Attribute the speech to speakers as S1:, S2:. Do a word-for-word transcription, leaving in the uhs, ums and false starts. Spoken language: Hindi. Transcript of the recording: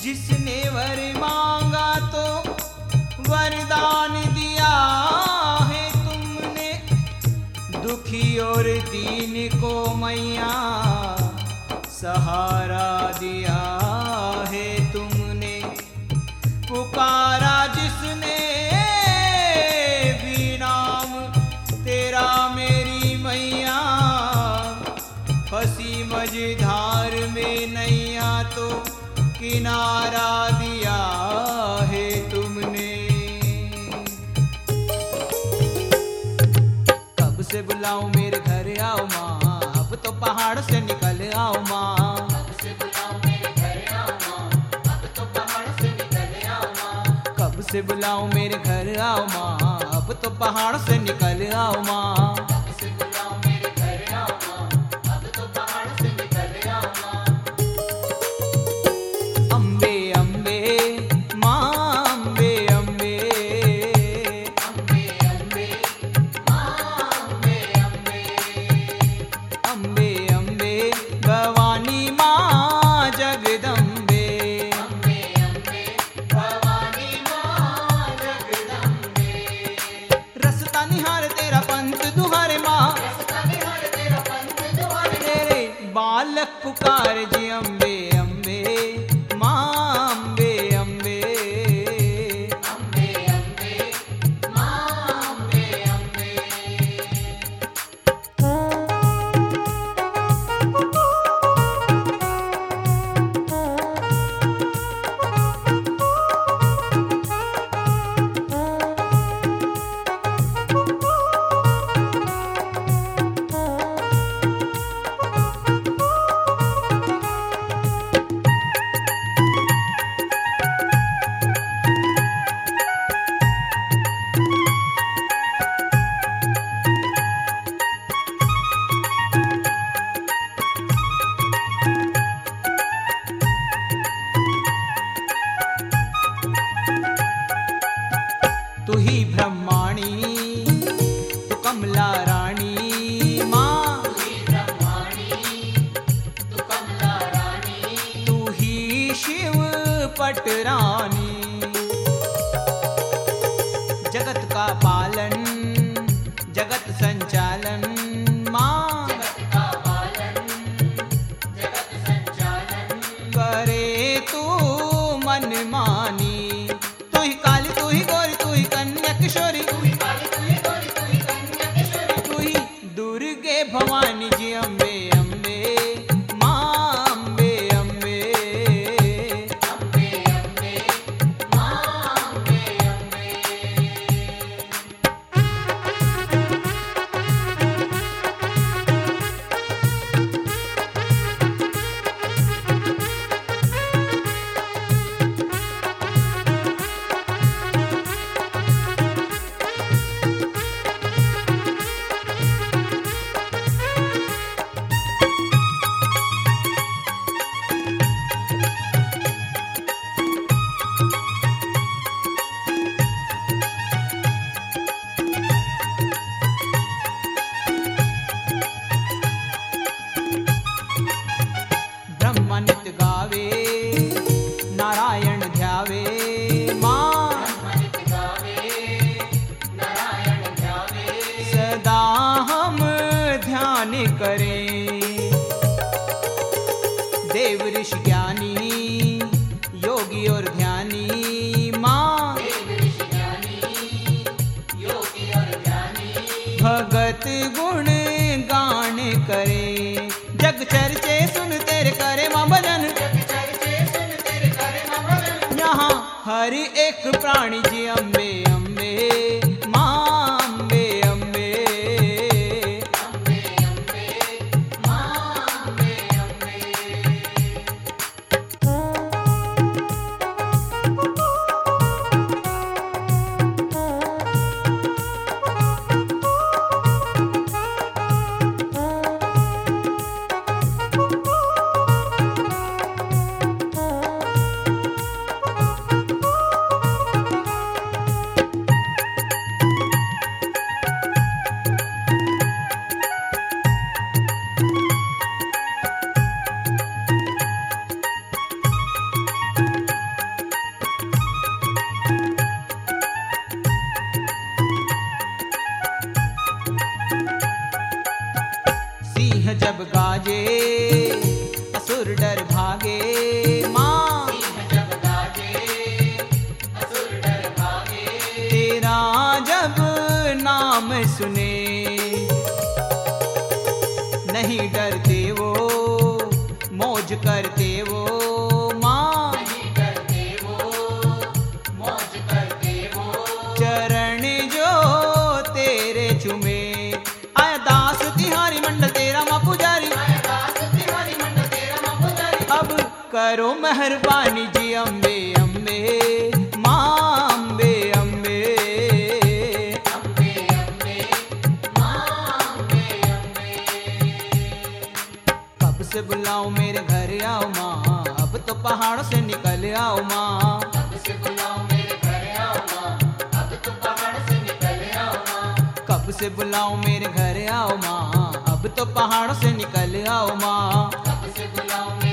S1: जिसने वर मांगा तो वरदान दिया है तुमने, दुखी और दीन को मैया सहारा दिया है तुमने। पुकारा जिसने भी नाम तेरा मेरी मैया, फंसी मझधार में नैया तो किनारा दिया है तुमने। कब से बुलाऊं मेरे घर आओ माँ, अब तो पहाड़ से निकल आओ माँ।
S2: कब से बुलाऊं मेरे घर आओ माँ, अब तो पहाड़ से निकल आओ माँ।
S1: कब से बुलाऊं मेरे घर आओ माँ, अब तो पहाड़ से निकल आओ माँ।
S2: कब से बुलाऊं मेरे घर आओ माँ, अब तो पहाड़ से निकल आओ माँ।
S1: अम्बे अम्बे माँ अम्बे अम्बे,
S2: अम्बे अम्बे माँ अम्बे अम्बे,
S1: अम्बे अम्बे भवानी माँ जगदम्बे।
S2: अम्बे अम्बे भवानी माँ जगदम्बे।
S1: रसता निहार तेरा पंथ दुहारे माँ,
S2: रसता निहार तेरा पंथ दुआरे,
S1: तेरे बालक पुकार जी अम्बे अम्बे माँ अम्बे अम्बे।
S2: अम्बे अम्बे माँ अम्बे अम्बे। तू ही ब्रह्माणी तू कमला रानी माँ, तू ही ब्रह्माणी, तू कमला रानी,
S1: तू ही शिव पटरानी। जगत का पालन जगत संचालन माँ,
S2: जगत का पालन, जगत संचालन,
S1: करे तू मन मानी। तू ही काली तू ही गौरी तू ही कन्या किशोरी,
S2: तू ही काली, तू ही गोरी, तू ही कन्या किशोरी,
S1: तू ही दुर्गे भवानी जी अम्बे अम्बे माँ अम्बे अम्बे।
S2: अम्बे अम्बे माँ अम्बे अम्बे।
S1: ब्रह्म नित्य गावे नारायण ध्यावे माँ,
S2: ब्रह्मनित गावे, नारायण ध्यावे,
S1: सदा हम ध्यान करें। देव ऋषि ज्ञानी योगी और ध्यानी माँ,
S2: देव ऋषि ज्ञानी, योगी और ध्यानी,
S1: भगत गुण गान करे। जग चर्चे सुन तेरे करे माँ भजन,
S2: जग चर्चे सुन तेरे करे माँ भजन।
S1: यहाँ हर एक प्राणी जी अम्बे अम्बे माँ अम्बे अम्बे।
S2: अम्बे अम्बे माँ अम्बे अम्बे।
S1: सिंह जब गाजे असुर डर भागे माँ,
S2: सिंह जब गाजे असुर डर भागे,
S1: तेरा जब नाम सुने नहीं डरते वो मौज करते वो माँ,
S2: नहीं डरते वो मौज करते वो,
S1: चरण जो तेरे चुमे आया दास तिहारी मंडल तेरा माँ पुजारी,
S2: आया दास तिहारी मंडल तेरा माँ पुजारी,
S1: अब करो मेहरबानी जी अम्बे अम्बे माँ अम्बे अम्बे।
S2: अम्बे अम्बे माँ अम्बे अम्बे,
S1: कब से बुलाऊं मेरे घर आओ माँ, अब तो पहाड़ों से निकल आओ माँ,
S2: कब से बुलाऊं मेरे घर आओ माँ, अब तो पहाड़ से निकल आओ माँ,
S1: कब से बुलाऊं मेरे घर आओ माँ, अब तो पहाड़ों से निकल आओ माँ।
S2: कब से बुलाऊं